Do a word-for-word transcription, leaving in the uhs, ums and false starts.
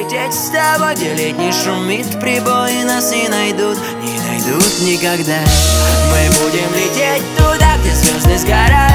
лететь с тобой, где летний шумит прибой, и нас не найдут, не найдут никогда. Мы будем лететь туда, где звезды сгорают.